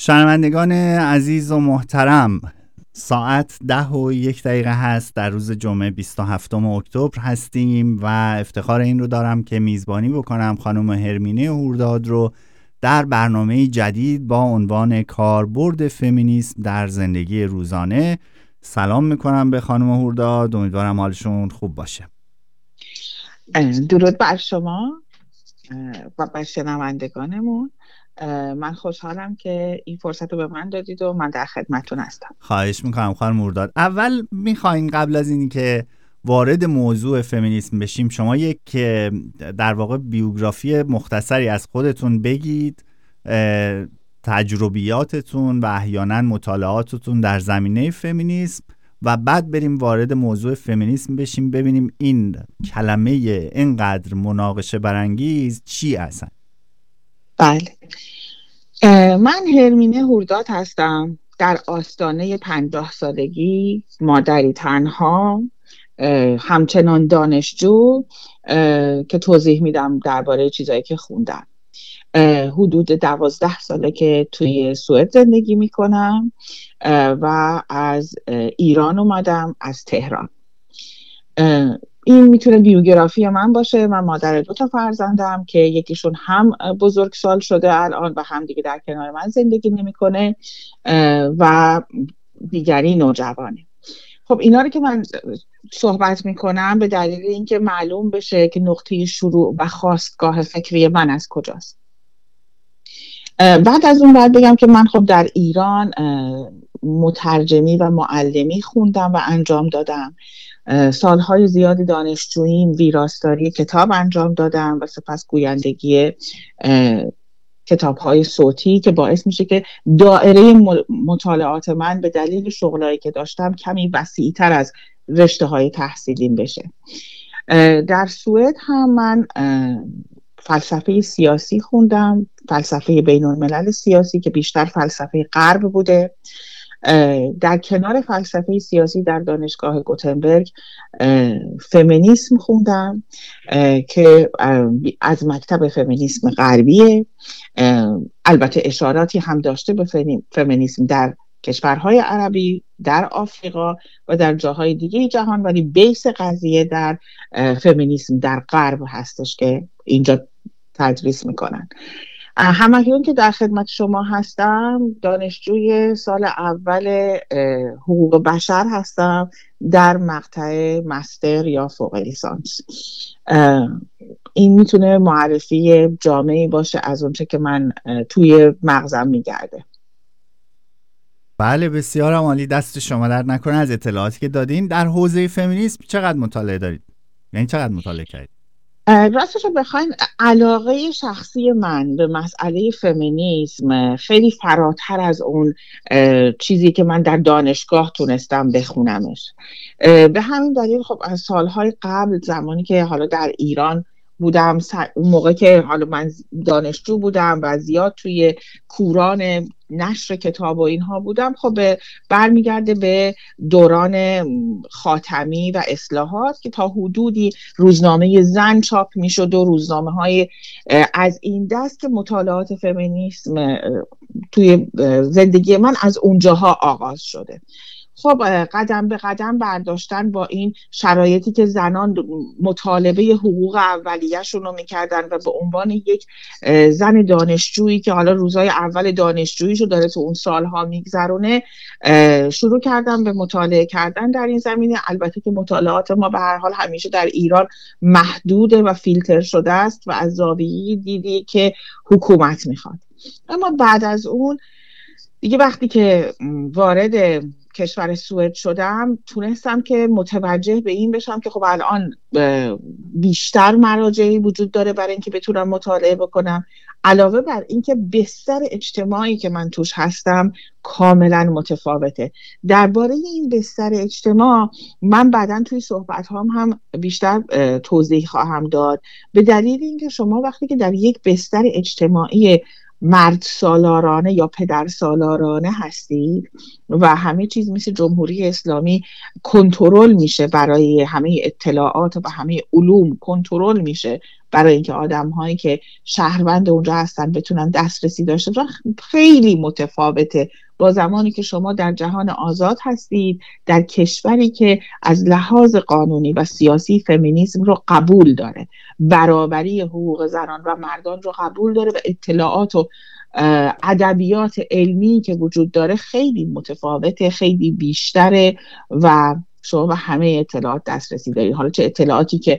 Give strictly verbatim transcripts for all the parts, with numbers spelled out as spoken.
شنوندگان عزیز و محترم، ساعت ده و یک دقیقه هست. در روز جمعه بیست و هفتم اکتبر هستیم و افتخار این رو دارم که میزبانی بکنم خانم هرمینه هورداد رو در برنامه جدید با عنوان کاربرد فمینیسم در زندگی روزانه. سلام میکنم به خانم هورداد، امیدوارم حالشون خوب باشه. درود بر شما و بر شنوندگانمون. من خوشحالم که این فرصت رو به من دادید و من در خدمتتون هستم. خواهش میکنم خانم هورداد. اول میخواین قبل از اینی که وارد موضوع فمینیسم بشیم شما یک در واقع بیوگرافی مختصری از خودتون بگید، تجربیاتتون و احیانا مطالعاتتون در زمینه فمینیسم، و بعد بریم وارد موضوع فمینیسم بشیم ببینیم این کلمه اینقدر مناقشه برانگیز چی هستن. بله، من هرمینه هورداد هستم، در آستانه پنجاه سالگی، مادری تنها، همچنان دانشجو که توضیح میدم درباره چیزایی که خوندم. حدود دوازده ساله که توی سوئد زندگی میکنم و از ایران اومدم، از تهران. این میتونه بیوگرافی من باشه. من مادر دو تا فرزندم که یکیشون هم بزرگسال شده الان و هم دیگه در کنار من زندگی نمیکنه و دیگری نوجوانه. خب اینا رو که من صحبت میکنم به دلیل اینکه معلوم بشه که نقطه شروع و خاستگاه فکری من از کجاست. بعد از اون بعد بگم که من خب در ایران مترجمی و معلمی خوندم و انجام دادم. سالهای زیادی دانشجویی، ویراستاری کتاب انجام دادم و سپس گویندگی کتاب‌های صوتی که باعث میشه که دایره مطالعات من به دلیل شغلایی که داشتم کمی وسیع‌تر از رشته‌های تحصیلیم بشه. در سوئد هم من فلسفه سیاسی خوندم، فلسفه بین‌الملل سیاسی که بیشتر فلسفه غرب بوده. در کنار فلسفه سیاسی در دانشگاه گوتنبرگ فمینیسم خوندم که از مکتب فمینیسم غربیه. البته اشاراتی هم داشته به فمینیسم در کشورهای عربی، در آفریقا و در جاهای دیگه جهان، ولی بیس قضیه در فمینیسم در غرب هستش که اینجا تدریس میکنن. همکنون که در خدمت شما هستم دانشجوی سال اول حقوق بشر هستم در مقطع مستر یا فوق لیسانس. این میتونه معرفی جامعی باشه از اونچه که من توی مغزم میگرده. بله، بسیار عالی، دست شما در نکنه از اطلاعاتی که دادین. در حوزه فمینیسم چقدر مطالعه دارید؟ یعنی چقدر مطالعه کردید؟ راستش رو بخواین علاقه شخصی من به مسئله فمینیسم خیلی فراتر از اون چیزی که من در دانشگاه تونستم بخونمش. به همین دلیل خب از سالهای قبل، زمانی که حالا در ایران بودم، اون موقع که حالا من دانشجو بودم و زیاد توی کوران نشر کتاب و اینها بودم، خب برمیگرده به دوران خاتمی و اصلاحات که تا حدودی روزنامه زن چاپ میشد و روزنامه های از این دست که مطالعات فمینیسم توی زندگی من از اونجاها آغاز شده. خب قدم به قدم برداشتن با این شرایطی که زنان مطالبه حقوق اولیه‌شون رو میکردن و به عنوان یک زن دانشجویی که حالا روزای اول دانشجوییشو داره تو اون سالها میگذرونه، شروع کردم به مطالعه کردن در این زمینه. البته که مطالعات ما به هر حال همیشه در ایران محدوده و فیلتر شده است و از زاویه‌ای دیدی که حکومت میخواد. اما بعد از اون دیگه وقتی که وارد کشور سوئد شدم تونستم که متوجه به این بشم که خب الان بیشتر مراجعی وجود داره برای اینکه بتونم مطالعه بکنم، علاوه بر اینکه بستر اجتماعی که من توش هستم کاملا متفاوته. درباره این بستر اجتماع من بعداً توی صحبت هام هم بیشتر توضیح خواهم داد، به دلیل اینکه شما وقتی که در یک بستر اجتماعی مرد سالارانه یا پدر سالارانه هستید و همه چیز مثل جمهوری اسلامی کنترل میشه، برای همه اطلاعات و همه علوم کنترل میشه برای اینکه آدم هایی که شهروند اونجا هستن بتونن دسترسی داشته باشن خیلی متفاوته با زمانی که شما در جهان آزاد هستید، در کشوری که از لحاظ قانونی و سیاسی فمینیسم رو قبول داره، برابری حقوق زنان و مردان رو قبول داره و اطلاعات و ادبیات علمی که وجود داره خیلی متفاوته، خیلی بیشتره و شما به همه اطلاعات دسترسی دارید. حالا چه اطلاعاتی که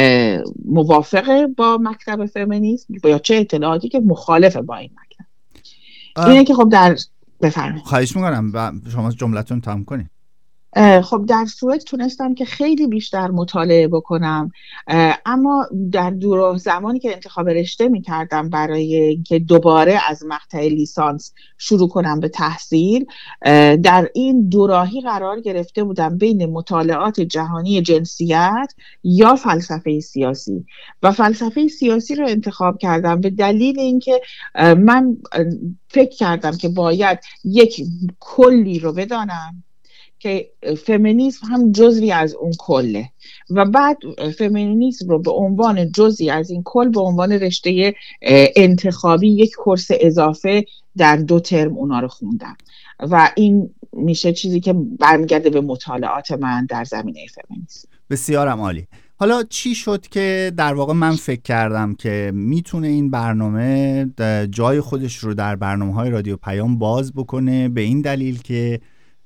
موافقه با مکتب فمینیسم یا چه اطلاعاتی که مخالفه با این مکتب. اینه که خب در بفرمایید. خواهش میکنم شما جملتون تمام کنید. خب در سوئد تونستم که خیلی بیشتر مطالعه بکنم، اما در دور زمانی که انتخاب رشته میکردم برای اینکه دوباره از مقطع لیسانس شروع کنم به تحصیل، در این دوراهی قرار گرفته بودم بین مطالعات جهانی جنسیت یا فلسفه سیاسی و فلسفه سیاسی رو انتخاب کردم به دلیل اینکه من فکر کردم که باید یک کلی رو بدانم که فمینیسم هم جزوی از اون کله و بعد فمینیسم رو به عنوان جزئی از این کل به عنوان رشته انتخابی یک کورس اضافه در دو ترم اونا رو خوندم و این میشه چیزی که برمیگرده به مطالعات من در زمینه فمینیسم. بسیارم عالی. حالا چی شد که در واقع من فکر کردم که میتونه این برنامه جای خودش رو در برنامه‌های رادیو پیام باز بکنه؟ به این دلیل که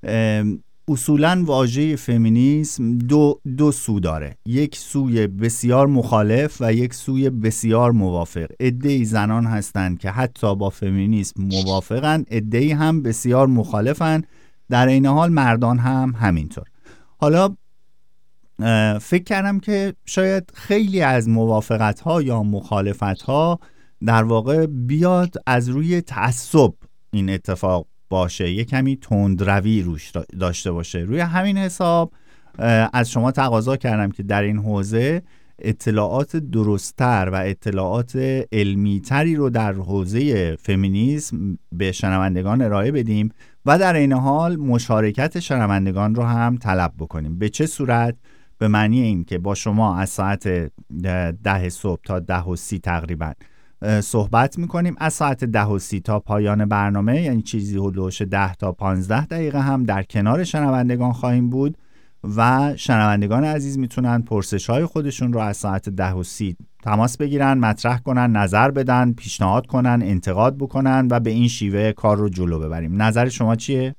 اصولاً واژه فمینیسم دو, دو سو داره، یک سوی بسیار مخالف و یک سوی بسیار موافق. عده‌ای زنان هستند که حتی با فمینیسم موافقن، عده‌ای هم بسیار مخالفن، در این حال مردان هم همینطور. حالا فکر کردم که شاید خیلی از موافقت‌ها یا مخالفت‌ها در واقع بیاد از روی تعصب این اتفاق باشه، یه کمی تندروی روش داشته باشه. روی همین حساب از شما تقاضا کردم که در این حوزه اطلاعات درست‌تر و اطلاعات علمی‌تری رو در حوزه فمینیسم به شنوندگان ارائه بدیم و در این حال مشارکت شنوندگان رو هم طلب بکنیم. به چه صورت؟ به معنی این که با شما از ساعت ده صبح تا ده و سی تقریباً صحبت میکنیم، از ساعت ده و سی تا پایان برنامه، یعنی چیزی حدود ده تا پانزده دقیقه هم در کنار شنوندگان خواهیم بود و شنوندگان عزیز میتونن پرسش های خودشون رو از ساعت ده و سی تماس بگیرن، مطرح کنن، نظر بدن، پیشنهاد کنن، انتقاد بکنن و به این شیوه کار رو جلو ببریم. نظر شما چیه؟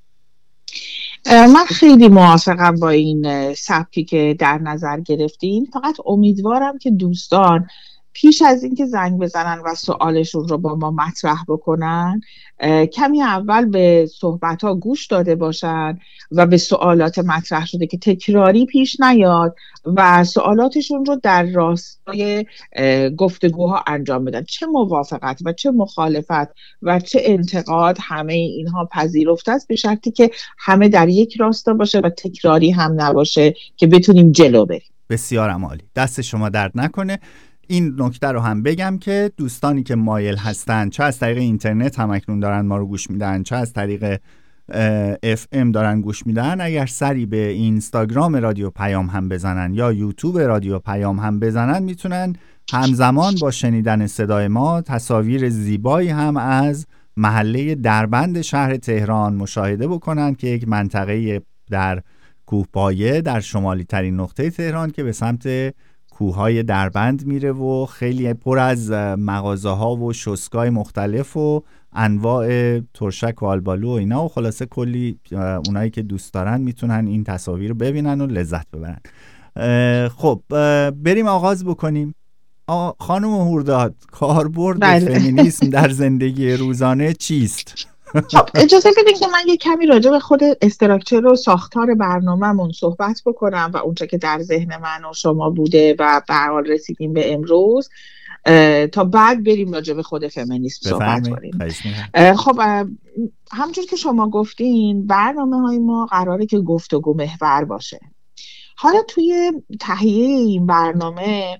من خیلی موافقم با این سبکی که در نظر گرفتین، فقط امیدوارم که دوستان پیش از اینکه زنگ بزنن و سوالشون رو با ما مطرح بکنن کمی اول به صحبت‌ها گوش داده باشن و به سوالات مطرح شده که تکراری پیش نیاد و سوالاتشون رو در راستای گفتگوها انجام بدن. چه موافقت و چه مخالفت و چه انتقاد، همه اینها پذیرفته است به شرطی که همه در یک راستا باشه و تکراری هم نباشه که بتونیم جلو بریم. بسیار عالی. دست شما درد نکنه. این نکته رو هم بگم که دوستانی که مایل هستن، چه از طریق اینترنت هم اکنون دارن ما رو گوش میدن، چه از طریق اف ام دارن گوش میدن، اگر سری به اینستاگرام رادیو پیام هم بزنن یا یوتیوب رادیو پیام هم بزنن، میتونن همزمان با شنیدن صدای ما تصاویر زیبایی هم از محله دربند شهر تهران مشاهده بکنن که یک منطقه در کوهپایه در شمالی ترین نقطه تهران که به سمت کوههای دربند میره و خیلی پر از مغازه ها و شسکای مختلف و انواع ترشک و آلبالو و اینا و خلاصه کلی اونایی که دوست دارن میتونن این تصاویر رو ببینن و لذت ببرن. خب بریم آغاز بکنیم. خانم هورداد، کاربرد فمینیسم در زندگی روزانه چیست؟ خب اجازه بدید که من یه کمی راجع به خود استراکچر و ساختار برنامه‌مون صحبت بکنم و اونچه که در ذهن من و شما بوده و به حال رسیدیم به امروز تا بعد بریم راجع به خود فمینیسم صحبت کنیم. خب همونجور که شما گفتین برنامه‌های ما قراره که گفتگو محور باشه. حالا توی تهیه این برنامه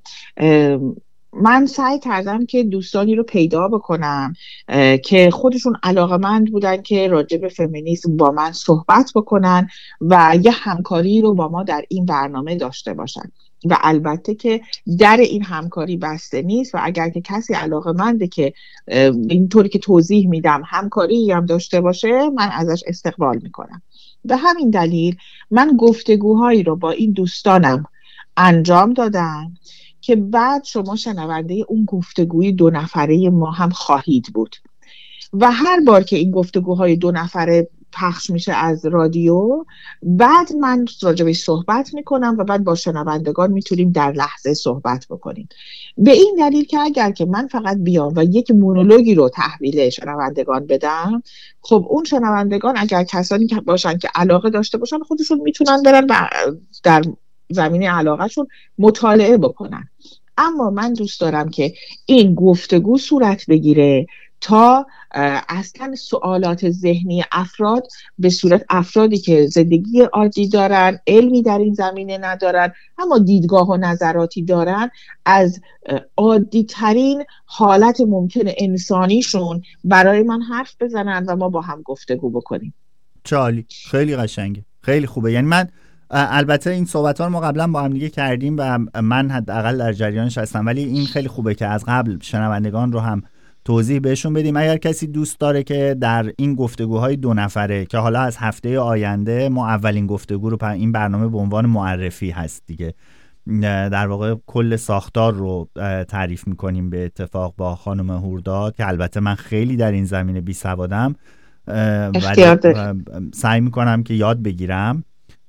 من سعی کردم که دوستانی رو پیدا بکنم که خودشون علاقه‌مند بودن که راجع به فمینیسم با من صحبت بکنن و یه همکاری رو با ما در این برنامه داشته باشن. و البته که در این همکاری بسته نیست و اگر که کسی علاقه‌منده که اینطوری که توضیح میدم همکاری هم داشته باشه، من ازش استقبال میکنم. به همین دلیل من گفتگوهایی رو با این دوستانم انجام دادم که بعد شما شنونده اون گفتگوی دو نفره ما هم خواهید بود و هر بار که این گفتگوهای دو نفره پخش میشه از رادیو، بعد من راجبش صحبت میکنم و بعد با شنوندگان میتونیم در لحظه صحبت بکنیم. به این دلیل که اگر که من فقط بیام و یک مونولوگی رو تحویل شنوندگان بدم، خب اون شنوندگان اگر کسانی که باشن که علاقه داشته باشن، خودشون میتونن برن و در زمینه علاقهشون مطالعه بکنن. اما من دوست دارم که این گفتگو صورت بگیره تا اصلا سوالات ذهنی افراد به صورت افرادی که زندگی عادی دارن، علمی در این زمینه ندارن، اما دیدگاه و نظراتی دارن، از عادی ترین حالت ممکن انسانیشون برای من حرف بزنن و ما با هم گفتگو بکنیم. چالی خیلی قشنگه، خیلی خوبه. یعنی من البته این صحبت ها رو ما قبلا با هم دیگه کردیم و من حداقل در جریانش هستم، ولی این خیلی خوبه که از قبل شنوندگان رو هم توضیح بهشون بدیم. اگر کسی دوست داره که در این گفتگوهای دو نفره که حالا از هفته آینده ما اولین گفتگو رو، این برنامه به عنوان معرفی هست دیگه، در واقع کل ساختار رو تعریف میکنیم به اتفاق با خانم هورداد که البته من خیلی در این زمینه بی سوادم، ولی سعی میکنم که یاد بگیرم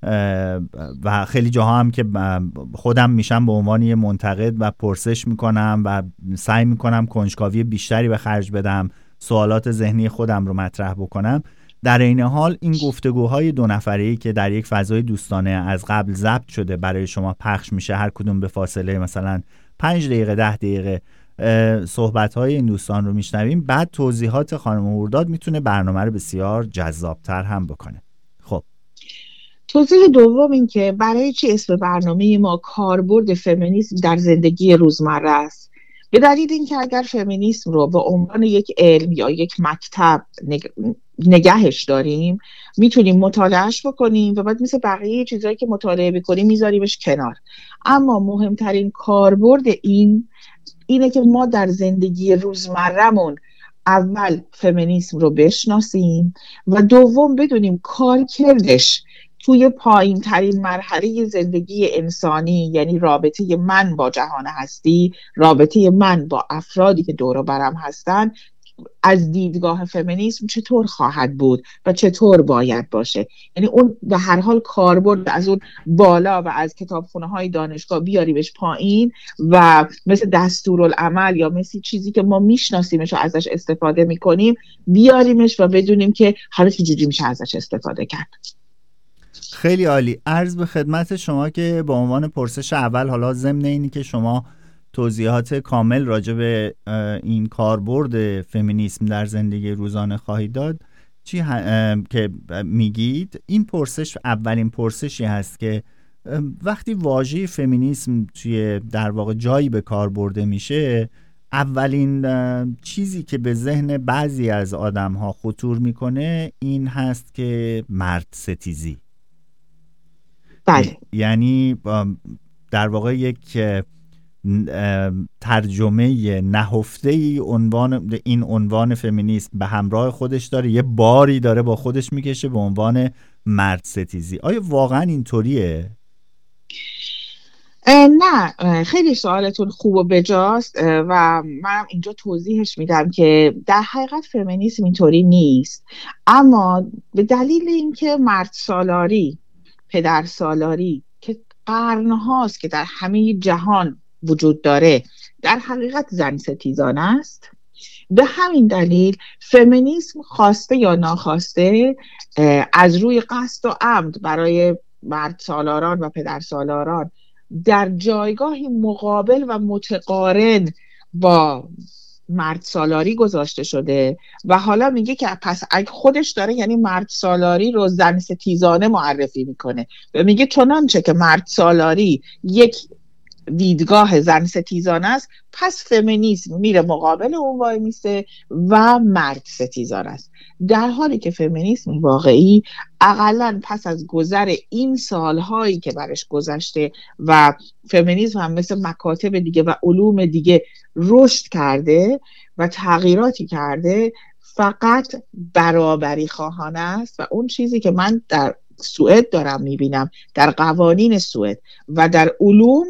و خیلی جاها هم که خودم میشم به عنوان یه منتقد و پرسش میکنم و سعی میکنم کنجکاوی بیشتری به خرج بدم، سوالات ذهنی خودم رو مطرح بکنم. در این حال این گفتگوهای دو نفره‌ای که در یک فضای دوستانه از قبل ضبط شده برای شما پخش میشه، هر کدوم به فاصله مثلا پنج دقیقه ده دقیقه صحبت‌های این دوستان رو میشنویم، بعد توضیحات خانم هورداد میتونه برنامه رو بسیار جذابتر هم بکنه. خب توضیح دوم این که برای چی اسم برنامه ما کاربرد فمینیسم در زندگی روزمره است. به دلیل اینکه اگر فمینیسم رو به عنوان یک علم یا یک مکتب نگهش داریم، میتونیم مطالعهش بکنیم و بعد مثل بقیه چیزایی که مطالعه بکنیم میذاریمش کنار. اما مهمترین کاربرد این اینه که ما در زندگی روزمره‌مون اول فمینیسم رو بشناسیم و دوم بدونیم کارکردش توی پایین ترین مرحله زندگی انسانی، یعنی رابطه من با جهان هستی، رابطه من با افرادی که دور و برم هستن، از دیدگاه فمینیسم چطور خواهد بود و چطور باید باشه. یعنی اون به هر حال کاربرد از اون بالا و از کتابخونه های دانشگاه بیاریمش پایین و مثل دستورالعمل یا مثل چیزی که ما میشناسیمش و ازش استفاده میکنیم بیاریمش و بدونیم که حالا چجوری میشه ازش استفاده کرد. خیلی عالی. عرض به خدمت شما که به عنوان پرسش اول، حالا ضمن اینی که شما توضیحات کامل راجع به این کاربرد فمینیسم در زندگی روزانه خواهید داد، چی که میگید، این پرسش اولین پرسشی هست که وقتی واژه فمینیسم توی در واقع جایی به کار برده میشه، اولین چیزی که به ذهن بعضی از آدم‌ها خطور میکنه این هست که مرد ستیزی. بله. یعنی در واقع یک ترجمه نهفته ای عنوان این عنوان فمینیسم به همراه خودش داره، یه باری داره با خودش میکشه به عنوان مرد ستیزی. آیا واقعا اینطوریه؟ نه، خیلی سوالتون خوب و بجاست و منم اینجا توضیحش میدم که در حقیقت فمینیسم اینطوری نیست، اما به دلیل اینکه مرد سالاری، پدر سالاری که قرنهاست که در همه جهان وجود داره، در حقیقت زن ستیزانه است. به همین دلیل فمینیسم خواسته یا ناخواسته از روی قصد و عمد برای مرد سالاران و پدر سالاران در جایگاهی مقابل و متقارن با مرد سالاری گذاشته شده و حالا میگه که پس اگه خودش داره یعنی مرد سالاری رو زن ستیزانه معرفی میکنه و میگه چنانچه که مرد سالاری یک دیدگاه زن ستیزان است، پس فمینیسم میره مقابل اون وای میسه و مرد ستیزان است. در حالی که فمینیسم واقعی اقلن پس از گذر این سالهایی که برش گذشته و فمینیسم هم مثل مکاتب دیگه و علوم دیگه رشد کرده و تغییراتی کرده، فقط برابری خواهانه است. و اون چیزی که من در سوئد دارم میبینم، در قوانین سوئد و در علوم،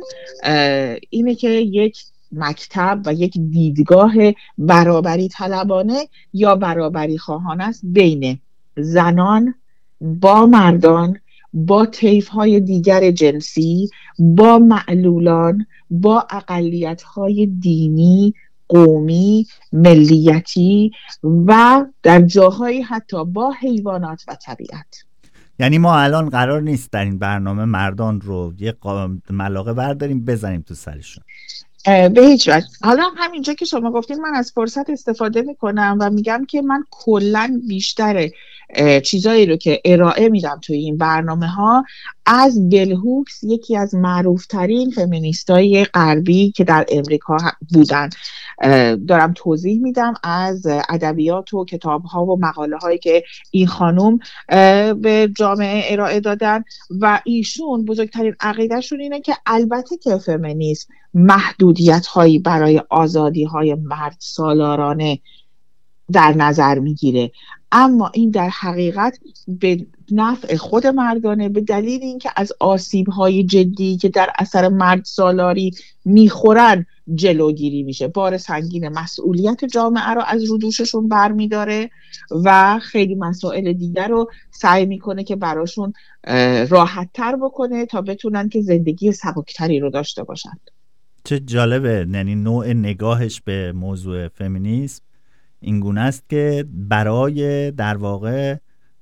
اینه که یک مکتب و یک دیدگاه برابری طلبانه یا برابری خواهانه است بین زنان با مردان، با طیف‌های دیگر جنسی، با معلولان، با اقلیت‌های دینی، قومی، ملیتی و در جاهایی حتی با حیوانات و طبیعت. یعنی ما الان قرار نیست در این برنامه مردان رو یه ملاقه برداریم بزنیم تو سرشون؟ به هیچ وجه. حالا همینجا که شما گفتین من از فرصت استفاده میکنم و میگم که من کلن بیشتر چیزایی رو که ارائه میدم توی این برنامه ها از بل هوکس، یکی از معروف ترین فمینیستای غربی که در امریکا بودن، دارم توضیح میدم از ادبیات و کتاب ها و مقاله هایی که این خانم به جامعه ارائه دادن. و ایشون بزرگترین عقیدهشون اینه که البته که فمینیسم محدودیت هایی برای آزادی های مرد سالارانه در نظر میگیره، اما این در حقیقت به نفع خود مردانه، به دلیل اینکه از آسیب های جدی که در اثر مرد سالاری میخورن جلوگیری میشه، بار سنگین مسئولیت جامعه رو از رو دوششون برمیداره و خیلی مسائل دیگر رو سعی میکنه که براشون راحت تر بکنه تا بتونن که زندگی سبکتری رو داشته باشن. چه جالبه، یعنی نوع نگاهش به موضوع فمینیسم این گونه است که برای در واقع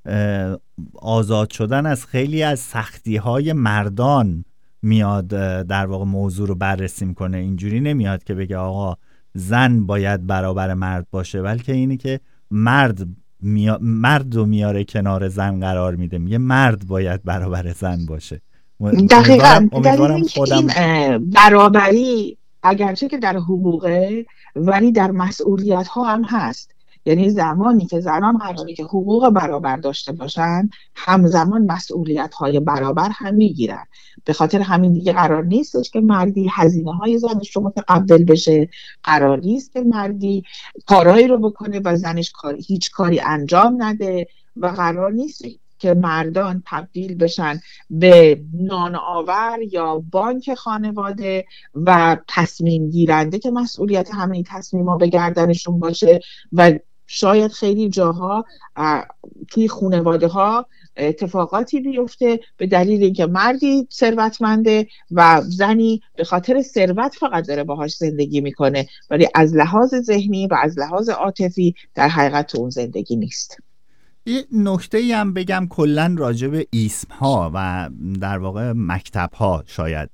آزاد شدن از خیلی از سختی‌های مردان میاد در واقع موضوع رو بررسی میکنه. اینجوری نمیاد که بگه آقا زن باید برابر مرد باشه، بلکه اینی که مرد میا... مرد رو میاره کنار زن قرار میده، میگه مرد باید برابر زن باشه. دقیقاً. امیدوارم خودم این برابری اگرچه که در حقوقه ولی در مسئولیت ها هم هست. یعنی زمانی که زنان قراره که حقوق برابر داشته باشن، همزمان مسئولیت های برابر هم میگیرن. به خاطر همین دیگه قرار نیستش که مردی هزینه های زنش رو متقبل بشه، قرار نیست که مردی کارهایی رو بکنه و زنش کار هیچ کاری انجام نده، و قرار نیست که مردان تبدیل بشن به نان آور یا بانک خانواده و تصمیم گیرنده که مسئولیت همه تصمیم‌ها به گردنشون باشه. و شاید خیلی جاها توی خانواده ها اتفاقاتی بیفته به دلیل اینکه مردی ثروتمنده و زنی به خاطر ثروت فقط داره باهاش زندگی میکنه، ولی از لحاظ ذهنی و از لحاظ عاطفی در حقیقت اون زندگی نیست. یه نکته‌ای هم بگم کلاً راجع به ایسم ها و در واقع مکتب ها. شاید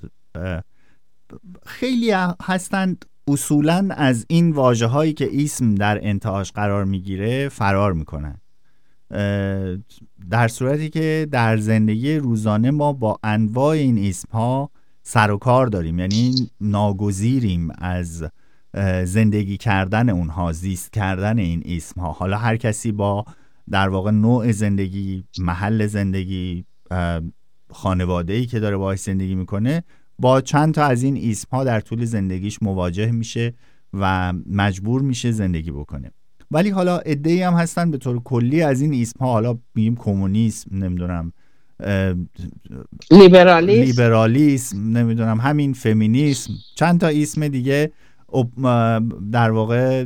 خیلی هستند اصولاً از این واژه هایی که ایسم در انتهاش قرار میگیره فرار میکنن، در صورتی که در زندگی روزانه ما با انواع این ایسم ها سر و کار داریم، یعنی ناگزیریم از زندگی کردن اونها، زیست کردن این ایسم ها. حالا هر کسی با در واقع نوع زندگی، محل زندگی، خانواده‌ای که داره باهاش زندگی میکنه با چند تا از این ایسم ها در طول زندگیش مواجه میشه و مجبور میشه زندگی بکنه. ولی حالا عده‌ای هم هستن به طور کلی از این ایسم ها، حالا میگیم کمونیسم، نمیدونم لیبرالیسم لیبرالیسم نمیدونم همین فمینیسم، چند تا ایسم دیگه در واقع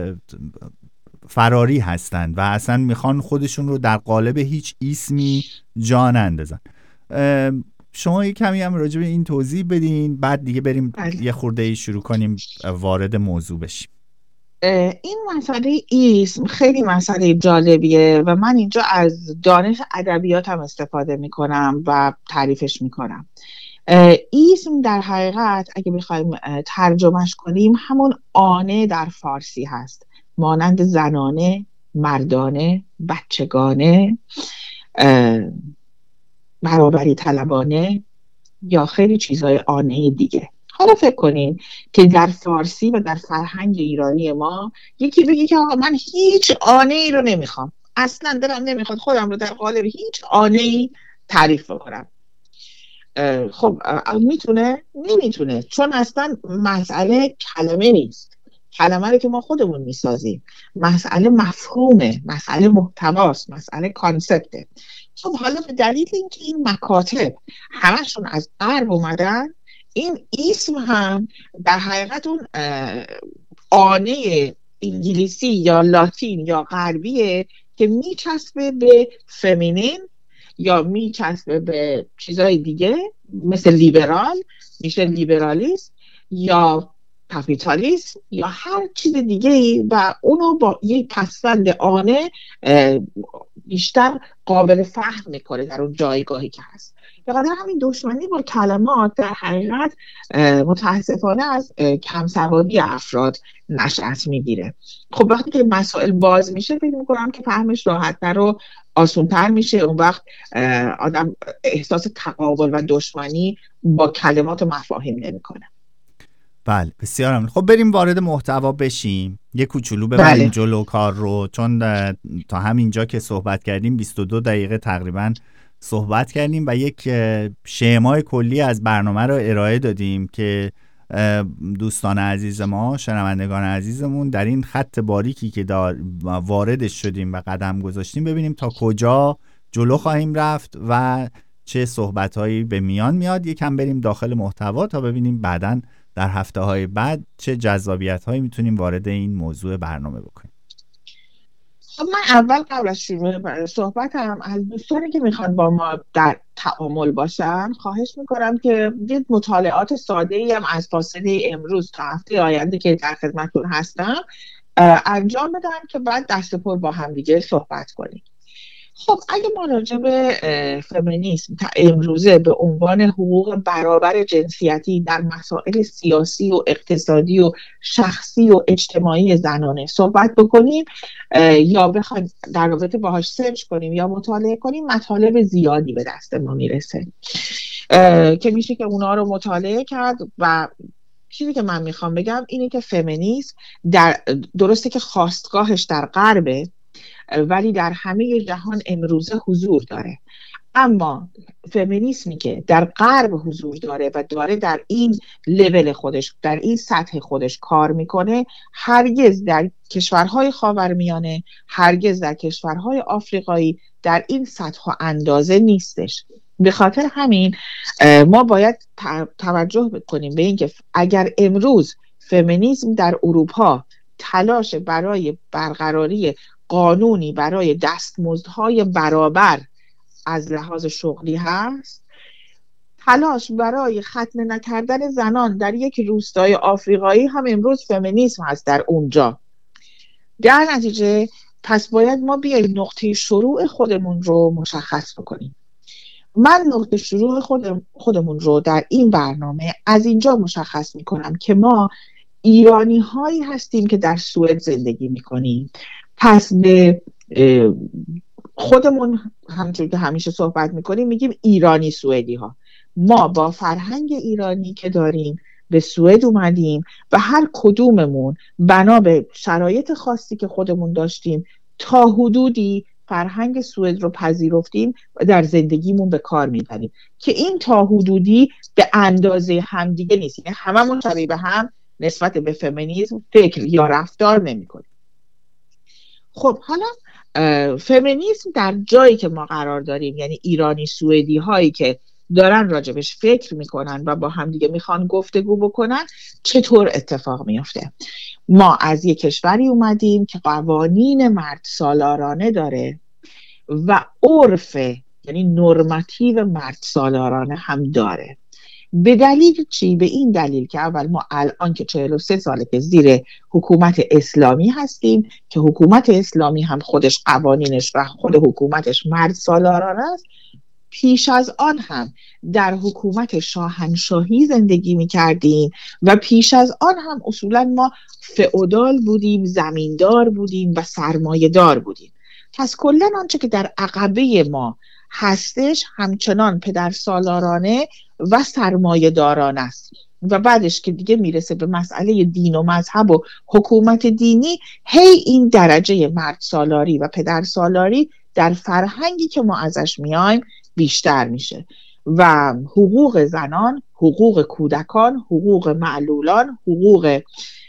فراری هستند و اصلا میخوان خودشون رو در قالب هیچ اسمی جا نندازن. شما یه کمی هم راجع به این توضیح بدین، بعد دیگه بریم بله. یه خورده شروع کنیم وارد موضوع بشیم. این مسئله اسم خیلی مسئله جالبیه و من اینجا از دانش ادبیاتم استفاده میکنم و تعریفش میکنم. اسم در حقیقت اگه بخوایم ترجمهش کنیم همون آنه در فارسی هست، مانند زنانه، مردانه، بچگانه، برابری طلبانه یا خیلی چیزهای آنه دیگه. حالا فکر کنین که در فارسی و در فرهنگ ایرانی ما یکی بگه که آقا من هیچ آنه ای رو نمیخوام، اصلا دلم نمیخواد خودم رو در قالب هیچ آنه ای تعریف بکنم. خب میتونه؟ نمیتونه، چون اصلا مسئله کلمه نیست، کلمه رو که ما خودمون میسازیم، مسئله مفهومه، مسئله محتواست، مسئله کانسپته. خب حالا به دلیل اینکه این مکاتب همشون از غرب اومدن، این اسم هم در حقیقت اون آنه انگلیسی یا لاتین یا غربیه که میچسبه به فمینین یا میچسبه به چیزهای دیگه، مثل لیبرال میشه لیبرالیسم یا کاپیتالیسم یا هر چیز دیگه، و اونو با یک پسوند آنه بیشتر قابل فهم میکنه در اون جایگاهی که هست. بخاطر همین دشمنی با کلمات در حقیقت متاسفانه از کم سوادی افراد نشأت میگیره. خب وقتی که مسائل باز میشه فکر میکنم که فهمش راحت‌تر و آسان‌تر میشه، اون وقت آدم احساس تقابل و دشمنی با کلمات و مفاهیم نمیکنه. بله بسیار ممنون. خب بریم وارد محتوا بشیم، یه کوچولو ببریم بله. جلو کار رو، چون تا همینجا که صحبت کردیم بیست و دو دقیقه تقریبا صحبت کردیم و یک شمای کلی از برنامه رو ارائه دادیم که دوستان عزیز ما، شنوندگان عزیزمون، در این خط باریکی که واردش شدیم و قدم گذاشتیم ببینیم تا کجا جلو خواهیم رفت و چه صحبت‌هایی به میان میاد. یکم بریم داخل محتوا تا ببینیم بعداً در هفته‌های بعد چه جذابیت‌هایی میتونیم وارد این موضوع برنامه بکنیم. خب من اول قبل از شروع صحبتم از دوستانی که میخوان با ما در تعامل باشن خواهش میکنم که دید مطالعات ساده‌ای هم از فاصله امروز تا هفته آینده که در خدمتتون هستم انجام بدن که بعد دست پر با هم دیگه صحبت کنیم. خب اگه ما راجع به فمینیسم تا امروزه به عنوان حقوق برابر جنسیتی در مسائل سیاسی و اقتصادی و شخصی و اجتماعی زنانه صحبت بکنیم یا بخوایم در رابطه باهاش سرچ کنیم یا مطالعه کنیم، مطالب زیادی به دست ما میرسه که میشه که اونا رو مطالعه کرد. و چیزی که من میخوام بگم اینه که فمینیسم در درسته که خاستگاهش در غربه ولی در همه جهان امروزه حضور داره، اما فمینیسمی که در غرب حضور داره و داره در این لول خودش، در این سطح خودش کار میکنه، هرگز در کشورهای خاورمیانه، هرگز در کشورهای آفریقایی در این سطح و اندازه نیستش. به خاطر همین ما باید توجه بکنیم به این که اگر امروز فمینیسم در اروپا تلاش برای برقراری قانونی برای دستمزدهای برابر از لحاظ شغلی هست، تلاش برای ختنه نکردن زنان در یک روستای آفریقایی هم امروز فمینیسم هست در اونجا. در نتیجه پس باید ما بیاییم نقطه شروع خودمون رو مشخص بکنیم. من نقطه شروع خودم خودمون رو در این برنامه از اینجا مشخص میکنم که ما ایرانی هایی هستیم که در سوئد زندگی میکنیم. پس به خودمون همونطور که همیشه صحبت میکنیم میگیم ایرانی سوئدی ها. ما با فرهنگ ایرانی که داریم به سوئد اومدیم و هر کدوممون بنا به شرایط خاصی که خودمون داشتیم تا حدودی فرهنگ سوئد رو پذیرفتیم و در زندگیمون به کار میبریم که این تا حدودی به اندازه همدیگه نیست، یعنی هممون شبیه به هم نسبت به فمینیسم فکر یا رفتار نمی‌کنیم. خب حالا فمینیسم در جایی که ما قرار داریم، یعنی ایرانی سوئدی هایی که دارن راجبش فکر میکنن و با هم دیگه میخوان گفتگو بکنن، چطور اتفاق میفته؟ ما از یک کشوری اومدیم که قوانین مرد سالارانه داره و عرف، یعنی نرماتیو مرد سالارانه هم داره. به دلیل چی؟ به این دلیل که اول ما الان که چهل و سه ساله که زیر حکومت اسلامی هستیم که حکومت اسلامی هم خودش قوانینش و خود حکومتش مرد سالارانه است، پیش از آن هم در حکومت شاهنشاهی زندگی می کردیم و پیش از آن هم اصولا ما فئودال بودیم، زمیندار بودیم و سرمایه دار بودیم. پس کلا آنچه که در عقبه ما هستش همچنان پدر سالارانه و سرمایه داران است و بعدش که دیگه میرسه به مسئله دین و مذهب و حکومت دینی، هی این درجه مرد سالاری و پدر سالاری در فرهنگی که ما ازش میایم بیشتر میشه و حقوق زنان، حقوق کودکان، حقوق معلولان، حقوق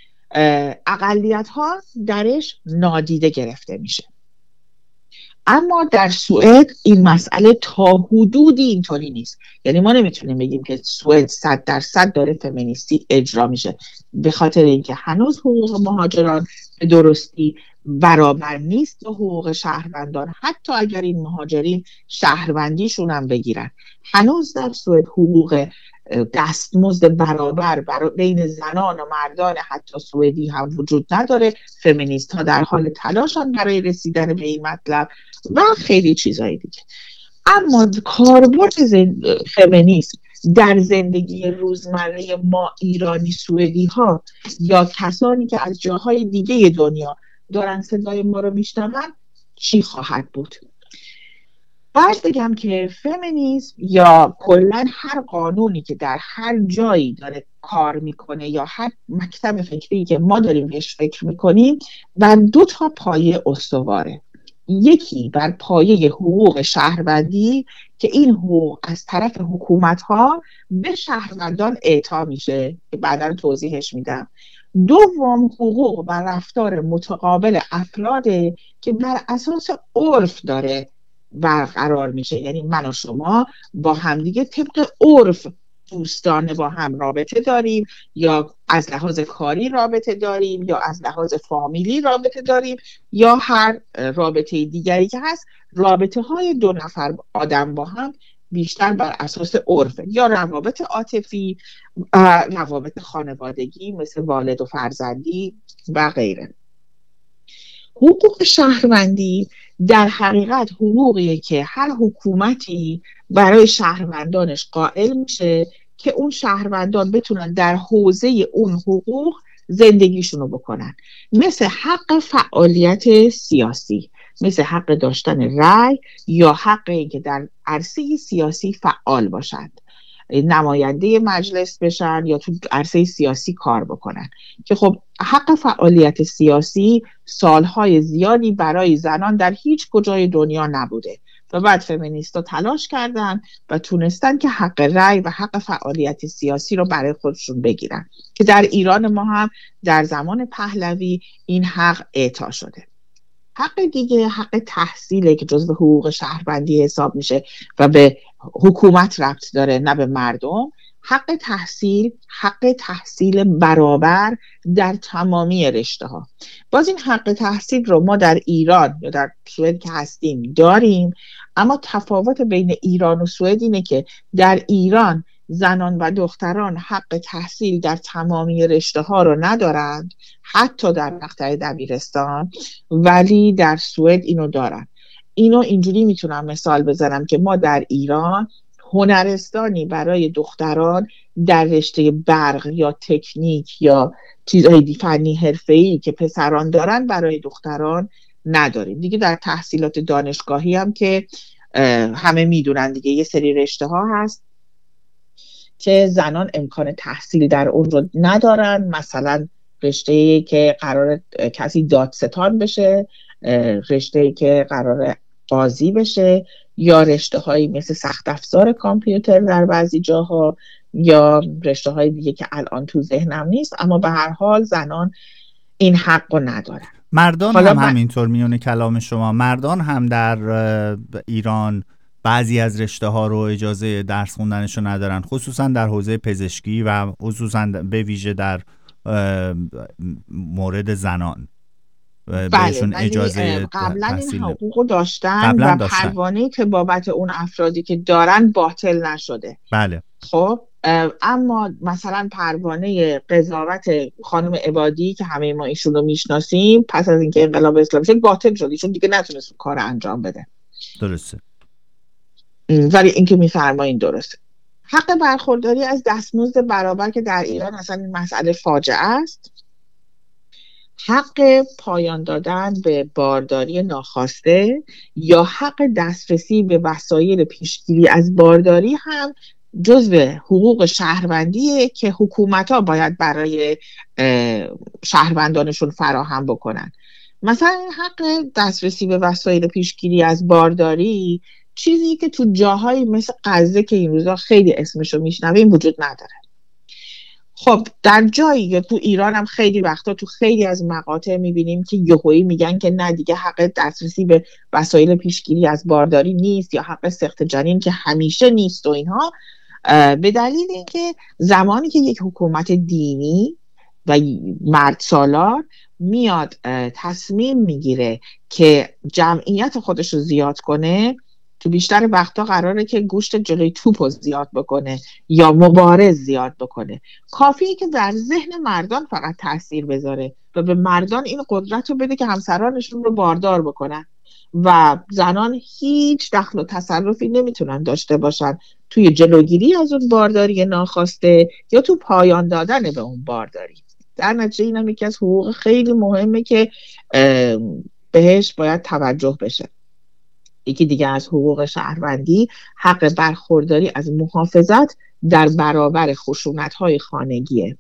اقلیت ها درش نادیده گرفته میشه. اما در سوئد این مسئله تا حدودی اینطوری نیست. یعنی ما نمیتونیم بگیم که سوئد صد درصد داره فمینیستی اجرا میشه، به خاطر اینکه هنوز حقوق مهاجران به درستی برابر نیست با حقوق شهروندان. حتی اگر این مهاجرین شهروندیشون هم بگیرن، هنوز در سوئد حقوق دستمزد برابر برای بین زنان و مردان حتی سوئدی هم وجود نداره. فمینیست ها در حال تلاشن برای رسیدن به این مطلب و خیلی چیزایی دیگه. اما کاربرد فمینیسم در زندگی روزمره ما ایرانی سوئدی ها یا کسانی که از جاهای دیگه دنیا دارن صدای ما رو میشنون چی خواهد بود؟ باید بگم که فمینیسم یا کلن هر قانونی که در هر جایی داره کار میکنه یا هر مکتب فکری که ما داریم بهش فکر میکنیم بر دو تا پایه استواره. یکی بر پایه حقوق شهروندی که این حقوق از طرف حکومت ها به شهروندان اعطا میشه که بعداً توضیحش میدم. دوم حقوق و رفتار متقابل افراده که بر اساس عرف داره برقرار میشه. یعنی من و شما با همدیگه طبق عرف دوستانه با هم رابطه داریم، یا از لحاظ کاری رابطه داریم، یا از لحاظ فامیلی رابطه داریم، یا هر رابطه دیگری که هست. رابطه های دو نفر آدم با هم بیشتر بر اساس عرفه، یا روابط عاطفی، روابط خانوادگی مثل والد و فرزندی و غیره. حقوق شهروندی در حقیقت حقوقیه که هر حکومتی برای شهروندانش قائل میشه که اون شهروندان بتونن در حوزه اون حقوق زندگیشونو بکنن، مثل حق فعالیت سیاسی، مثل حق داشتن رأی یا حق اینکه در عرصه سیاسی فعال باشند، نماینده مجلس بشن یا تو عرصه سیاسی کار بکنن. که خب حق فعالیت سیاسی سالهای زیادی برای زنان در هیچ کجای دنیا نبوده و بعد فمینیستا تلاش کردن و تونستن که حق رأی و حق فعالیت سیاسی رو برای خودشون بگیرن، که در ایران ما هم در زمان پهلوی این حق اعطا شده. حق دیگه حق تحصیله که جزو حقوق شهروندی حساب میشه و به حکومت ربط داره نه به مردم. حق تحصیل، حق تحصیل برابر در تمامی رشته ها. باز این حق تحصیل رو ما در ایران یا در سوئد که هستیم داریم، اما تفاوت بین ایران و سوئد اینه که در ایران زنان و دختران حق تحصیل در تمامی رشته ها رو ندارند، حتی در مقطع دبیرستان، ولی در سوئد اینو دارن. اینو اینجوری میتونم مثال بزنم که ما در ایران هنرستانی برای دختران در رشته برق یا تکنیک یا چیزهای فنی حرفه‌ای که پسران دارن برای دختران نداریم. دیگه در تحصیلات دانشگاهی هم که همه میدونن دیگه یه سری رشته ها هست که زنان امکان تحصیل در اون رو ندارن، مثلا رشته‌ای که قرار کسی دادستان بشه، رشته‌ای که قرار قاضی بشه، یا رشته‌هایی مثل سخت افزار کامپیوتر در بعضی جاها، یا رشته‌های دیگه که الان تو ذهنم نیست، اما به هر حال زنان این حق رو ندارن. مردان هم من... همینطور میونه کلام شما، مردان هم در ایران بعضی از رشته ها رو اجازه درس خوندنش رو ندارن، خصوصا در حوزه پزشکی و خصوصا به ویژه در مورد زنان. بهشون بله، اجازه قبلا این حقوق داشتن و داشتن. پروانه که بابت اون افرادی که دارن باطل نشده. بله. خب اما مثلا پروانه قضاوت خانم عبادی که همه ما ایشون رو میشناسیم پس از اینکه انقلاب اسلامی شد باطل شد، ایشون دیگه نتونست کار انجام بده. درسته. ولی اینکه میفرمایین درسته. حق برخورداری از دستمزد برابر که در ایران اصلا این مسئله فاجعه است. حق پایان دادن به بارداری ناخواسته یا حق دسترسی به وسایل پیشگیری از بارداری هم جزء حقوق شهروندیه که حکومت‌ها باید برای شهروندانشون فراهم بکنن. مثلا حق دسترسی به وسایل پیشگیری از بارداری، چیزی که تو جاهایی مثل غزه که این روزا خیلی اسمشو میشنویم وجود نداره. خب در جایی یا تو ایران هم خیلی وقتا تو خیلی از مقاطع میبینیم که یهویی میگن که نه دیگه حق دسترسی به وسایل پیشگیری از بارداری نیست، یا حق سقط جنین که همیشه نیست و اینها، به دلیل اینکه زمانی که یک حکومت دینی و مرد سالار میاد تصمیم میگیره که جمعیت خودش رو زیاد کنه، تو بیشتر وقتا قراره که گوشت جلوی توپ رو زیاد بکنه یا مبارز زیاد بکنه. کافیه که در ذهن مردان فقط تاثیر بذاره و به مردان این قدرت رو بده که همسرانشون رو باردار بکنن و زنان هیچ دخل و تصرفی نمیتونن داشته باشن توی جلوگیری از اون بارداری ناخواسته یا تو پایان دادن به اون بارداری. در نتیجه اینم یکی از حقوق خیلی مهمه که بهش باید توجه بشه. یکی دیگه از حقوق شهروندی حق برخورداری از محافظت در برابر خشونت‌های خانگیه.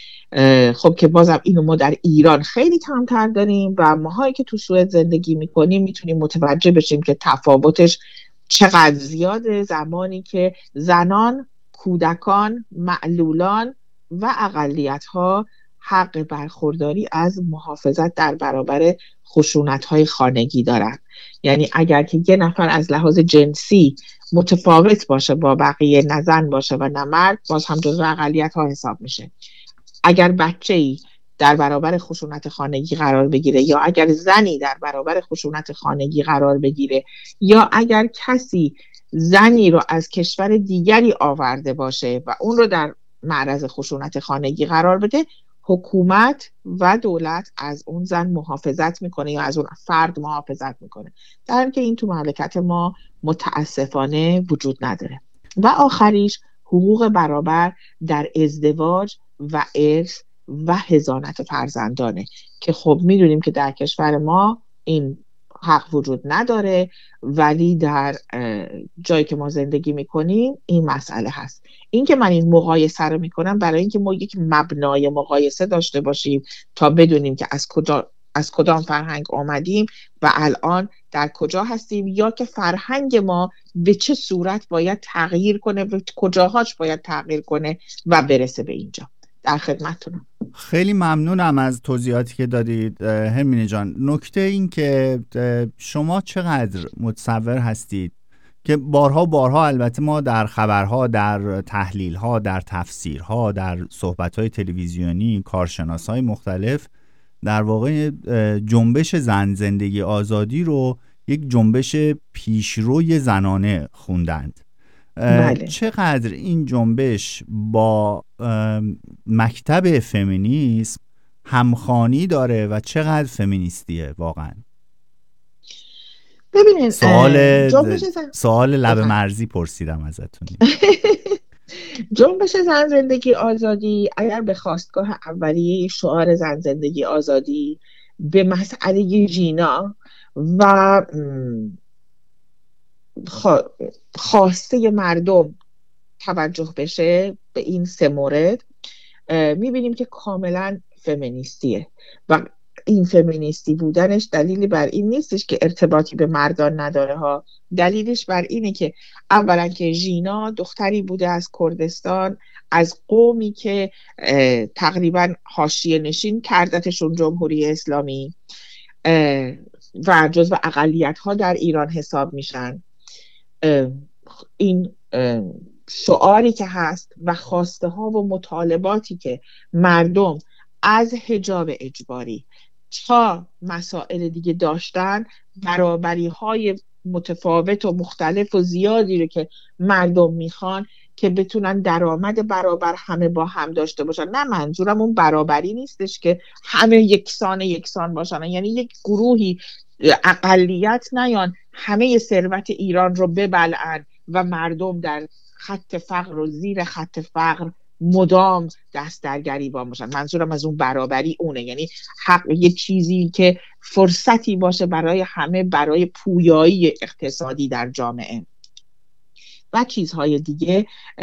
خب که بازم اینو ما در ایران خیلی کمتر داریم و ماهایی که تو سوئد زندگی میکنیم میتونیم متوجه بشیم که تفاوتش چقدر زیاده، زمانی که زنان، کودکان، معلولان و اقلیت‌ها حق برخورداری از محافظت در برابر خشونت‌های خانگی دارن. یعنی اگر که یه نفر از لحاظ جنسی متفاوت باشه با بقیه، نه زن باشه و نه مرد، باز هم جزو اقلیت‌ها حساب میشه. اگر بچه‌ای در برابر خشونت خانگی قرار بگیره، یا اگر زنی در برابر خشونت خانگی قرار بگیره، یا اگر کسی زنی رو از کشور دیگری آورده باشه و اون رو در معرض خشونت خانگی قرار بده، حکومت و دولت از اون زن محافظت میکنه یا از اون فرد محافظت میکنه، در حالی که این تو مملکت ما متاسفانه وجود نداره. و آخریش حقوق برابر در ازدواج و ارث و حضانت فرزندانه که خب میدونیم که در کشور ما این حق وجود نداره، ولی در جایی که ما زندگی میکنیم این مسئله هست. این که من این مقایسه رو میکنم برای اینکه ما یک مبنای مقایسه داشته باشیم تا بدونیم که از کجا از کدام فرهنگ آمدیم و الان در کجا هستیم، یا که فرهنگ ما به چه صورت باید تغییر کنه و کجاهاش باید تغییر کنه و برسه به اینجا. در خدمتتونم. خیلی ممنونم از توضیحاتی که دادید هرمینه جان. نکته این که شما چقدر متصور هستید که بارها بارها البته ما در خبرها، در تحلیلها، در تفسیرها، در صحبت‌های تلویزیونی، کارشناس‌های مختلف در واقع جنبش زن زندگی آزادی رو یک جنبش پیشروی زنانه خوندند. بله. چقدر این جنبش با مکتب فمینیسم همخوانی داره و چقدر فمینیستیه واقعا؟ ببینید سوال سوال لب مرزی پرسیدم ازتون. جنبش زن زندگی آزادی اگر به خواستگاه اولیه شعار زن زندگی آزادی به مسئله ژینا و خواسته مردم توجه بشه به این سه مورد، میبینیم که کاملا فمینیستیه و این فمینیستی بودنش دلیلی بر این نیستش که ارتباطی به مردان نداره ها. دلیلش بر اینه که اولا که ژینا دختری بوده از کردستان، از قومی که تقریبا حاشیه نشین کردتشون جمهوری اسلامی و جزو اقلیت ها در ایران حساب میشن. این شعاری که هست و خواسته ها و مطالباتی که مردم از حجاب اجباری تا مسائل دیگه داشتن، برابری های متفاوت و مختلف و زیادی رو که مردم میخوان که بتونن درآمد برابر همه با هم داشته باشن. نه منظورم اون برابری نیستش که همه یکسان یکسان باشن، یعنی یک گروهی اقلیت نیان همه ثروت ایران رو ببلعن و مردم در خط فقر و زیر خط فقر مدام دست در گریبان باشن. منظورم از اون برابری اونه، یعنی حق یه چیزی که فرصتی باشه برای همه برای پویایی اقتصادی در جامعه. و و چیزهای دیگه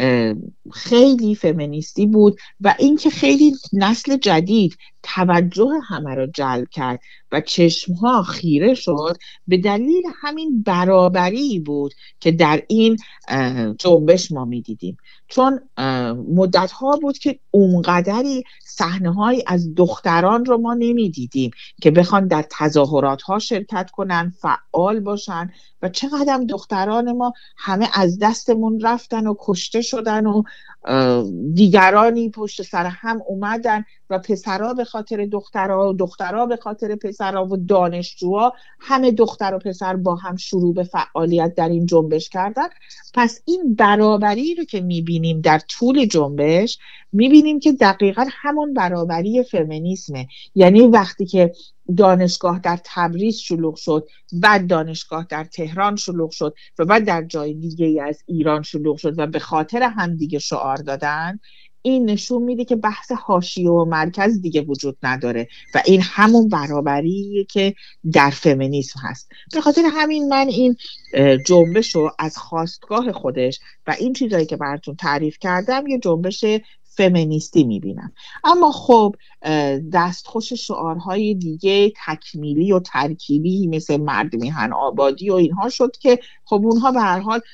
خیلی فمینیستی بود و اینکه خیلی نسل جدید توجه همه رو جلب کرد و چشمها خیره شد به دلیل همین برابری بود که در این جنبش ما میدیدیم. چون مدتها بود که اونقدری صحنه‌هایی از دختران رو ما نمیدیدیم که بخوان در تظاهرات ها شرکت کنن، فعال باشن و چقدر دختران ما همه از دستمون رفتن و کشته شدن و دیگرانی پشت سر هم اومدن و پسرها به خاطر دخترها و دخترها به خاطر پسرها و دانشجوها، همه دختر و پسر با هم شروع به فعالیت در این جنبش کردن. پس این برابری رو که میبینیم در طول جنبش، میبینیم که دقیقاً همون برابری فمینیسمه. یعنی وقتی که دانشگاه در تبریز شلوغ شد، بعد دانشگاه در تهران شلوغ شد و بعد در جای دیگه از ایران شلوغ شد و به خاطر هم دیگه شعار دادن، این نشون میده که بحث حاشیه و مرکز دیگه وجود نداره و این همون برابریه که در فمینیسم هست. به خاطر همین من این جنبش رو از خاستگاه خودش و این چیزایی که براتون تعریف کردم یه جنبش فمینیستی میبینم. اما خب دستخوش شعارهای دیگه تکمیلی و ترکیبی مثل مرد میهن آبادی و اینها شد که خب اونها به هر حال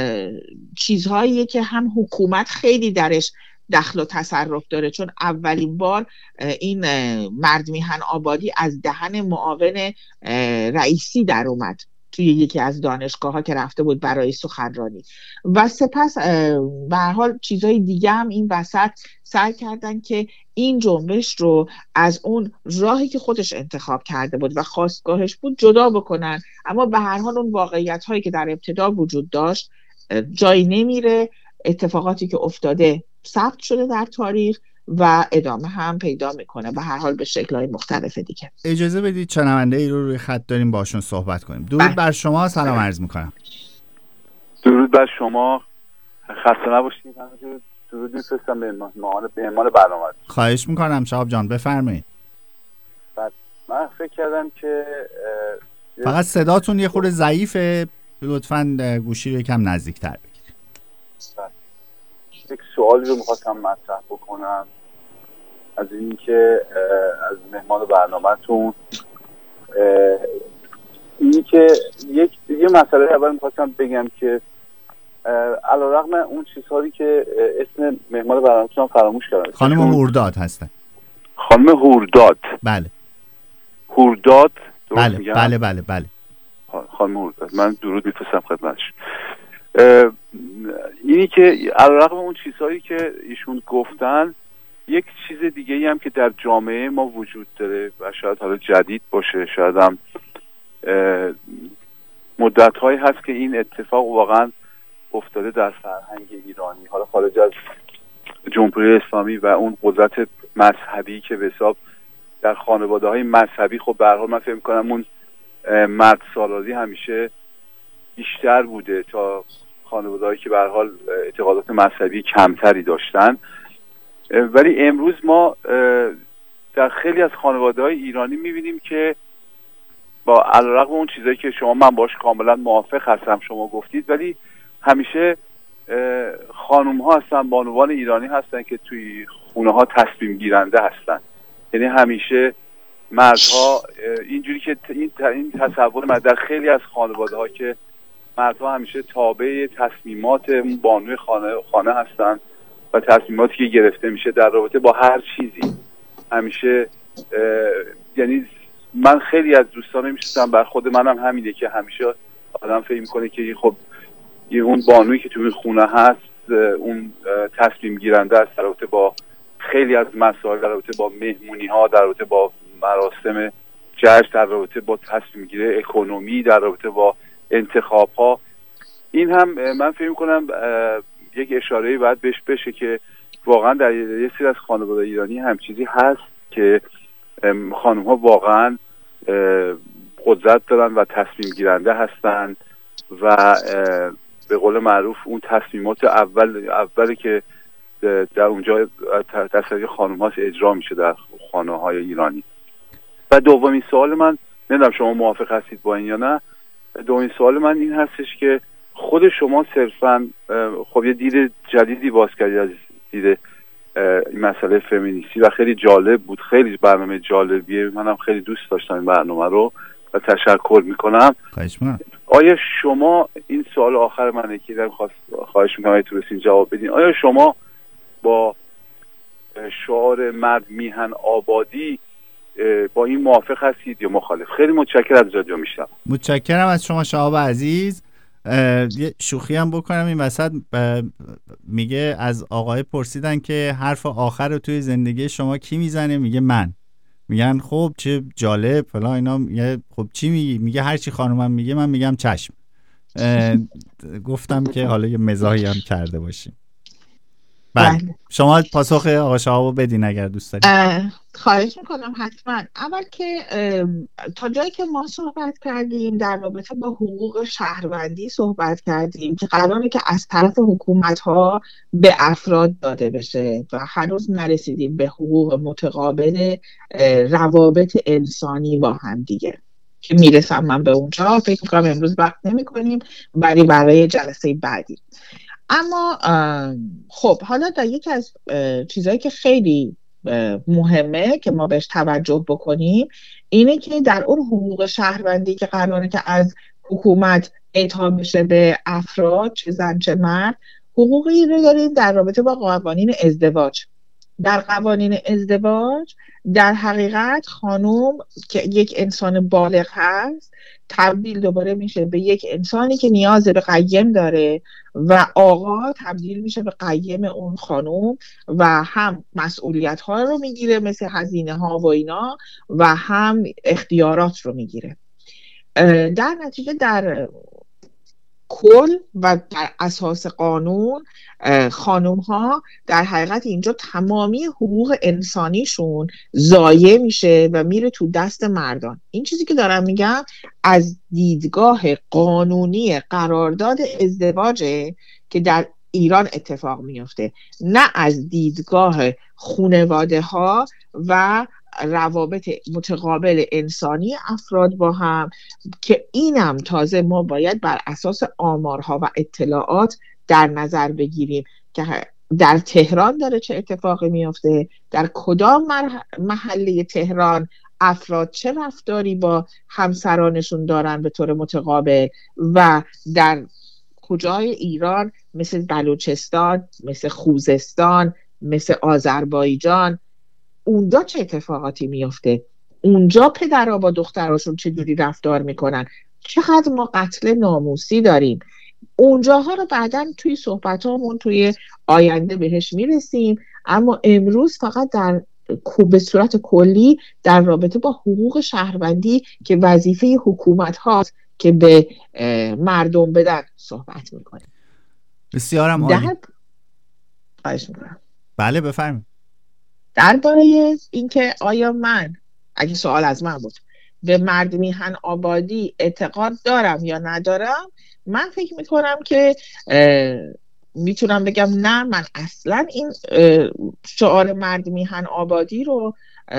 چیزهاییه که هم حکومت خیلی درش دخل و تصرف داره، چون اولین بار این مرد میهن آبادی از دهن معاون رئیسی در اومد توی یکی از دانشگاه ها که رفته بود برای سخنرانی و سپس به هر حال چیزهای دیگه هم این وسط سعی کردن که این جنبش رو از اون راهی که خودش انتخاب کرده بود و خواستگاهش بود جدا بکنن. اما به هر حال اون واقعیت هایی که در ابتدا وجود داشت جایی نمیره، اتفاقاتی که افتاده ثبت شده در تاریخ و ادامه هم پیدا میکنه، به هر حال به شکل‌های مختلف دیگه. اجازه بدید شنونده ای رو روی خط داریم باشون صحبت کنیم. درود بله. بر شما، سلام عرض میکنم. درود بر شما، خسته نباشید. درود میفرستم به مهمان برنامه. خواهش میکنم شهاب جان، بفرمایید. من فکر کردم که فقط صداتون یه خورده ضعیفه، لطفاً گوشی رو یکم نزدیک‌تر بگیرید. یک سوالی رو میخواستم مطرح بکنم از این که از مهمان برنامه‌تون، این که یک یه مسئله اول میخواستم بگم که علیرغم اون چیزهایی که اسم مهمان برنامه‌تون فراموش کردم، خانم هورداد هستن. خانم هورداد. بله. هورداد درست بله میگم؟ بله بله بله. خانم هورداد، من درود میفرستم خدمتش. اینی که علیرغم اون چیزهایی که ایشون گفتن، یک چیز دیگه ای هم که در جامعه ما وجود داره و شاید حالا جدید باشه، شاید هم مدت هایی هست که این اتفاق واقعا افتاده در فرهنگ ایرانی، حالا خارج از جمهوری اسلامی و اون قدرت مذهبی که به حساب در خانواده های مذهبی، خب به هر حال من فکر می‌کنم اون مرد سالاری همیشه بیشتر بوده تا خانواده‌هایی که به هر حال اعتقادات مذهبی کمتری داشتن. ولی امروز ما در خیلی از خانواده‌های ایرانی می‌بینیم که با علیرغم اون چیزایی که شما، من باش کاملا موافق هستم شما گفتید، ولی همیشه خانوم‌ها هستن، بانوان ایرانی هستن که توی خونه‌ها تصمیم گیرنده هستن. یعنی همیشه مردها اینجوری که این این تصور من در خیلی از خانواده‌ها که مردها همیشه تابع تصمیمات بانوی خانه خانه هستن و تصمیماتی که گرفته میشه در رابطه با هر چیزی همیشه، یعنی من خیلی از دوستان میشستم، بر خود منم همینه که همیشه آدم فکر میکنه که خب یه اون بانویی که توی خونه هست اون تصمیم گیرنده است در رابطه با خیلی از مسائل، در رابطه با مهمونی ها، در رابطه با مراسم جشن، در رابطه با تصمیم گیری اکونومی، در رابطه با انتخاب ها. این هم من فکر می‌کنم یک اشاره‌ای باید بهش بشه که واقعا در یه سری از خانواده ایرانی هم چیزی هست که خانم ها واقعا قدرت دارن و تصمیم گیرنده هستن و به قول معروف اون تصمیمات اول اولی که در اونجا تصویر خانم هاست اجرا میشه در خانه های ایرانی. و دومین سوال من، نمیدونم شما موافق هستید با این یا نه، دومین سوال من این هستش که خود شما صرفا خب یه دید جدیدی باز کردید از دید این مسئله فمینیستی و خیلی جالب بود، خیلی برنامه جالبیه، منم خیلی دوست داشتم این برنامه رو و تشکر میکنم. آیا شما، این سوال آخر منه که دارم خواست خواهش میکنم اگه تونستین جواب بدین، آیا شما با شعار مرد میهن آبادی با این موافق هستید یا مخالف؟ خیلی متشکرم از رادیو میشنم. متشکرم از شما شهاب عزیز. یه شوخی هم بکنم این وسط، میگه از آقای پرسیدن که حرف آخر رو توی زندگی شما کی میزنه؟ میگه من. میگن خب چه جالب فلان اینا، میگه خب چی میگی؟ میگه هر چی خانومم میگه من میگم چشم. گفتم که حالا یه مزاحی هم کرده باشیم. بله. بله شما پاسخ آقا شهابو بدین اگر دوست دارید. خواهش میکنم حتما. اول که تا جایی که ما صحبت کردیم در رابطه با حقوق شهروندی صحبت کردیم که قراره که از طرف حکومت ها به افراد داده بشه و هنوز نرسیدیم به حقوق متقابل روابط انسانی با هم دیگه که میرسم من به اونجا. فکر میکنم امروز وقت نمی کنیم برای برای جلسه بعدی. اما خب حالا در یکی از چیزهایی که خیلی مهمه که ما بهش توجه بکنیم اینه که در اون حقوق شهروندی که قراره که از حکومت اعطا بشه به افراد چه زن چه مرد، حقوقی رو داریم در رابطه با قوانین ازدواج. در قوانین ازدواج در حقیقت خانم که یک انسان بالغ هست تبدیل دوباره میشه به یک انسانی که نیاز به قیم داره و آقا تبدیل میشه به قیم اون خانم و هم مسئولیت ها رو میگیره مثل هزینه ها و اینا و هم اختیارات رو میگیره. در نتیجه در کل و در اساس قانون خانم ها در حقیقت اینجا تمامی حقوق انسانیشون ضایع میشه و میره تو دست مردان. این چیزی که دارم میگم از دیدگاه قانونی قرارداد ازدواجه که در ایران اتفاق میفته، نه از دیدگاه خانواده ها و روابط متقابل انسانی افراد با هم که اینم تازه ما باید بر اساس آمارها و اطلاعات در نظر بگیریم که در تهران داره چه اتفاقی میفته، در کدام محله تهران افراد چه رفتاری با همسرانشون دارن به طور متقابل و در کجای ایران مثل بلوچستان، مثل خوزستان، مثل آذربایجان اونجا چه اتفاقاتی میفته، اونجا پدرها با دختراشون چجوری رفتار میکنن، چقدر ما قتل ناموسی داریم. اونجاها رو بعداً توی صحبتامون توی آینده بهش میرسیم، اما امروز فقط در به صورت کلی در رابطه با حقوق شهروندی که وظیفه حکومت هاست که به مردم بدن صحبت میکنیم. بسیارم عالی. در... خواهش میکنم. بله بفرمایید. درباره اینکه آیا من، اگه سوال از من بود، به مرد میهن آبادی اعتقاد دارم یا ندارم، من فکر میکنم که میتونم بگم نه، من اصلا این شعار مرد میهن آبادی رو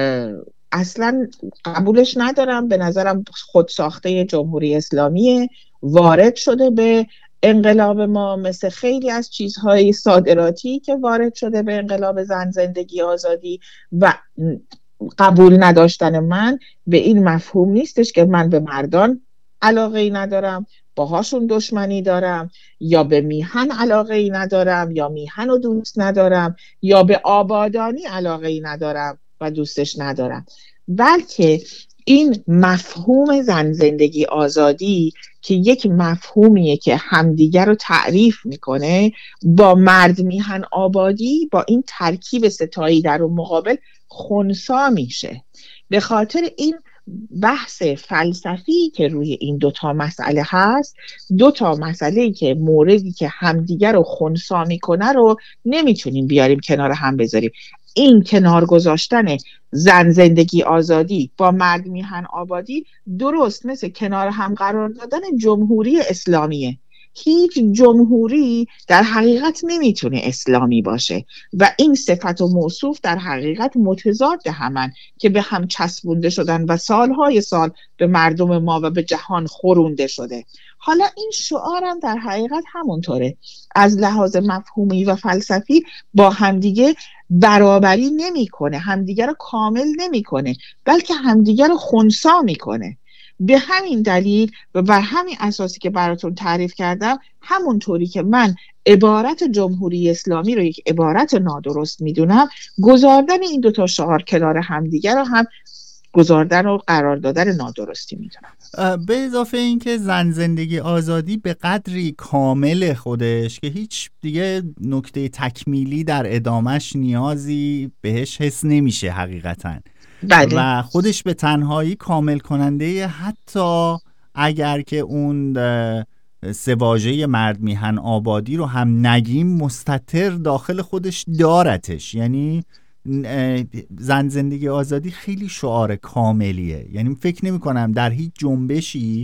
اصلا قبولش ندارم. به نظرم خودساخته جمهوری اسلامی وارد شده به انقلاب ما، مثل خیلی از چیزهای صادراتی که وارد شده به انقلاب زن زندگی آزادی. و قبول نداشتن من به این مفهوم نیستش که من به مردان علاقه ای ندارم، باهاشون دشمنی دارم، یا به میهن علاقه ای ندارم یا میهن رو دوست ندارم، یا به آبادانی علاقه ای ندارم و دوستش ندارم، بلکه این مفهوم زن زندگی آزادی که یک مفهومیه که همدیگر رو تعریف میکنه با مرد میهن آبادی، با این ترکیب ستایی در اون مقابل خنثی میشه. به خاطر این بحث فلسفی که روی این دوتا مسئله هست، دوتا مسئله‌ای که موردی که همدیگر رو خنثی میکنه رو نمیتونیم بیاریم کنار هم بذاریم. این کنار گذاشتن زن زندگی آزادی با مرد میهن آبادی درست مثل کنار هم قرار دادن جمهوری اسلامیه. هیچ جمهوری در حقیقت نمیتونه اسلامی باشه و این صفت و موصوف در حقیقت متضاد همن که به هم چسبونده شدن و سالهای سال به مردم ما و به جهان خورونده شده. حالا این شعارم در حقیقت همونطوره، از لحاظ مفهومی و فلسفی با همدیگه برابری نمیکنه، همدیگه رو کامل نمیکنه، بلکه همدیگه رو خنثی میکنه. به همین دلیل و بر همین اساسی که براتون تعریف کردم، همونطوری که من عبارت جمهوری اسلامی رو یک عبارت نادرست میدونم، گذاردن این دوتا شعار کنار همدیگه رو هم گذاردن و قرار دادن نادرستی میدونم. به اضافه این که زن زندگی آزادی به قدری کامل خودش که هیچ دیگه نکته تکمیلی در ادامش نیازی بهش حس نمیشه حقیقتاً. بله. و خودش به تنهایی کامل کننده، حتی اگر که اون سه واژه مرد میهن آبادی رو هم نگیم مستتر داخل خودش دارتش. یعنی زن زندگی آزادی خیلی شعار کاملیه، یعنی فکر نمی کنم در هیچ جنبشی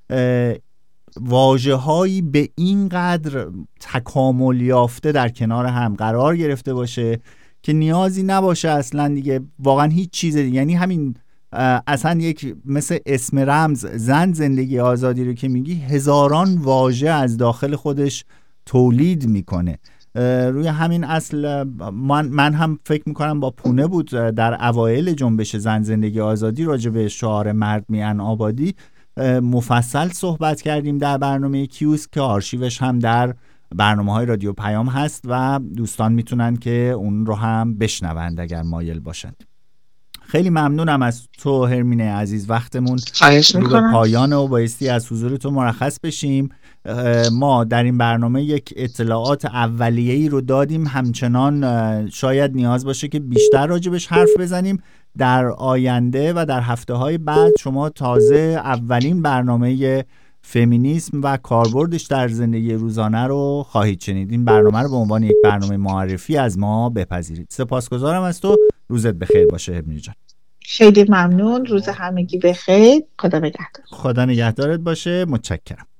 واژه هایی به این قدر تکامل یافته در کنار هم قرار گرفته باشه که نیازی نباشه اصلا دیگه واقعا هیچ چیز دیگه. یعنی همین اصلا یک مثل اسم رمز زن زندگی آزادی رو که میگی هزاران واژه از داخل خودش تولید میکنه. روی همین اصل من, من هم فکر میکنم با پونه بود در اوایل جنبش زن زندگی آزادی راجع به شعار مرد میهن آبادی مفصل صحبت کردیم در برنامه کیوس که آرشیوش هم در برنامه‌های رادیو پیام هست و دوستان میتونن که اون رو هم بشنوند اگر مایل باشند. خیلی ممنونم از تو هرمینه عزیز، وقتمون رو به پایان و بایستی از حضور تو مرخص بشیم. ما در این برنامه یک اطلاعات اولیه‌ای رو دادیم، همچنان شاید نیاز باشه که بیشتر راجبش حرف بزنیم در آینده و در هفته‌های بعد. شما تازه اولین برنامه فمینیسم و کاربردش در زندگی روزانه رو خواهید شنید. این برنامه رو به عنوان یک برنامه معرفی از ما بپذیرید. سپاسگزارم از تو، روزت بخیر باشه هرمینه جان. خیلی ممنون، روز همگی بخیر، خدا نگهدار. خدا نگهدارت باشه، متشکرم.